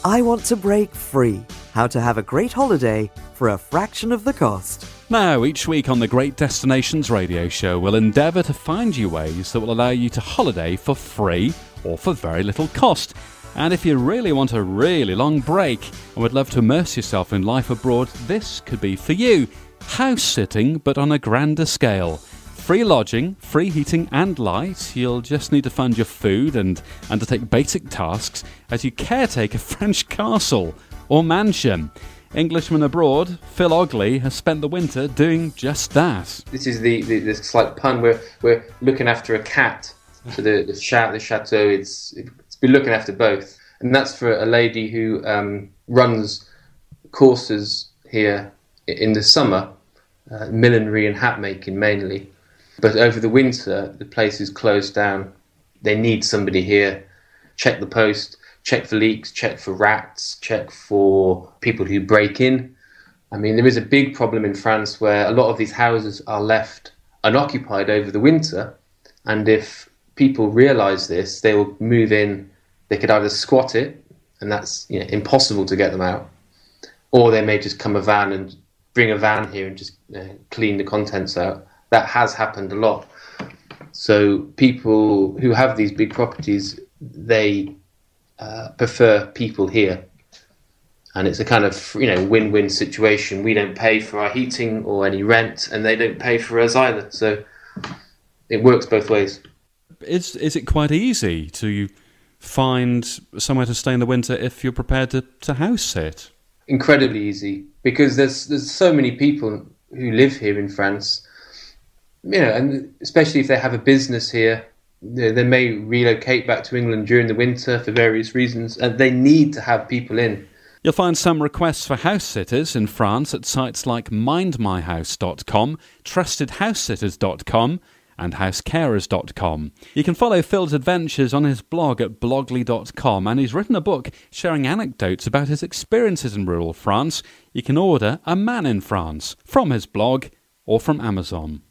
I want to break free. How to have a great holiday for a fraction of the cost. Now, each week on the Great Destinations radio show, we'll endeavour to find you ways that will allow you to holiday for free or for very little cost. And if you really want a really long break and would love to immerse yourself in life abroad, this could be for you. House sitting, but on a grander scale. Free lodging, free heating and light. You'll just need to fund your food and undertake basic tasks as you caretake a French castle or mansion. Englishman abroad, Phil Ogley, has spent the winter doing just that. This is the slight pun. We're looking after a cat. So the chateau, it's been looking after both. And that's for a lady who runs courses here in the summer, millinery and hat making mainly. But over the winter, the place is closed down. They need somebody here. Check the post, check for leaks, check for rats, check for people who break in. I mean, there is a big problem in France where a lot of these houses are left unoccupied over the winter. And if people realise this, they will move in. They could either squat it, and that's impossible to get them out, or they may just come bring a van here and just clean the contents out. That has happened a lot. So people who have these big properties, they prefer people here. And it's a kind of win-win situation. We don't pay for our heating or any rent, and they don't pay for us either. So it works both ways. Is it quite easy to find somewhere to stay in the winter if you're prepared to house sit? Incredibly easy, because there's so many people who live here in France, and especially if they have a business here, they may relocate back to England during the winter for various reasons, and they need to have people in. You'll find some requests for house sitters in France at sites like mindmyhouse.com, trustedhousesitters.com and housecarers.com. You can follow Phil's adventures on his blog at blogly.com, and he's written a book sharing anecdotes about his experiences in rural France. You can order A Man in France from his blog or from Amazon.